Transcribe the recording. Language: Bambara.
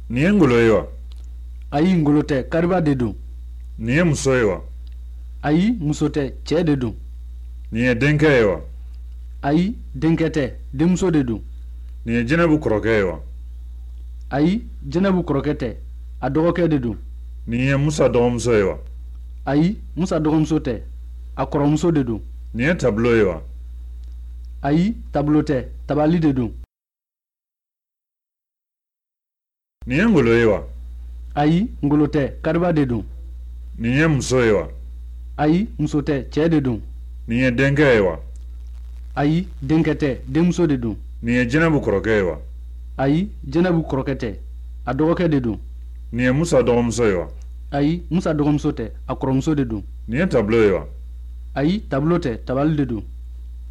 Nin ye Ngolo ye wa? Ayi, Ngolo tɛ, Kariba de don. Nin ye muso ye wa? Ayi, muso tɛ, cɛ de don. Nin ye denkɛ ye wa? Ayi, denkɛ tɛ, denmuso de don. Nin ye Jɛnɛbu kɔrɔkɛ ye wa? Ayi, Jɛnɛbu kɔrɔkɛ tɛ, a dɔgɔkɛ de don. Nin ye Musa dɔgɔmuso ye wa? Ayi, Musa dɔgɔmuso tɛ, a kɔrɔmuso de don. Nin ye Tabulo ye wa? Ayi, Tabulo tɛ, Tabali de don. Nin ye Ngolo ye wa? Ayi, Ngolo tɛ, Kariba de don. Nin ye muso ye wa? Ayi, muso tɛ, cɛ de don. Nin ye denkɛ ye wa? Ayi, denkɛ tɛ, denmuso de don. Nin ye Jɛnɛbu kɔrɔkɛ ye wa? Ayi, Jɛnɛbu kɔrɔkɛ tɛ, a dɔgɔkɛ de don. Nin ye Musa dɔgɔmuso ye wa? Ayi, Musa dɔgɔmuso tɛ, a kɔrɔmuso de don. Nin ye Tabulo ye wa? Ayi, Tabulo tɛ, Tabali de don.